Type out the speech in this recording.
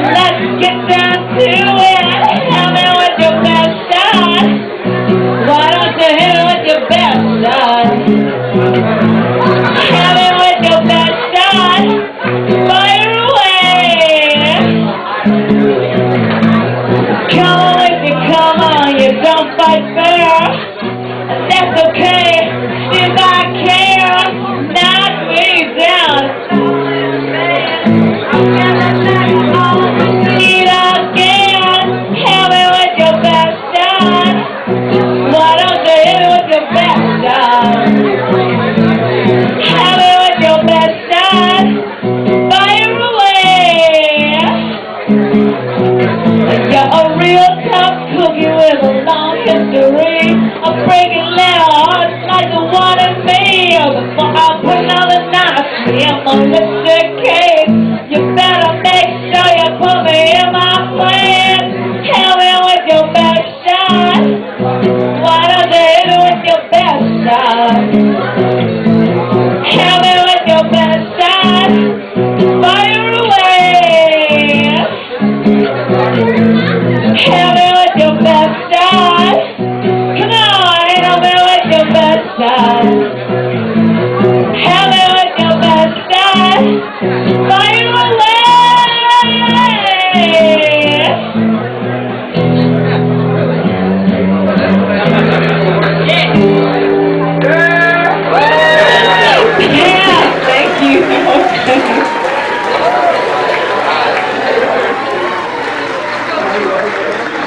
Let's get down to it. Tell me what your best shot. Why don't you hit me with your best shot? Tell me what your best shot. Fire away. Come on with you, come on. You don't fight fair. That's okay. Since I care, knock me down. Need again. Help me with your best shot. Why don't you hit me with your best shot? Help me with your best shot. Fire away. You're a real tough cookie with a long history of breaking little hearts like the one in me. Before I put another knife in my lipstick case, you better make sure you put me in my place. Help me with your best shot. Why don't you hit me with your best shot? Help me with your best shot. Fire away. Help me with your best shot. Come on, help me with your best shot. Help me with your best shot. Fire away. Yeah, thank you.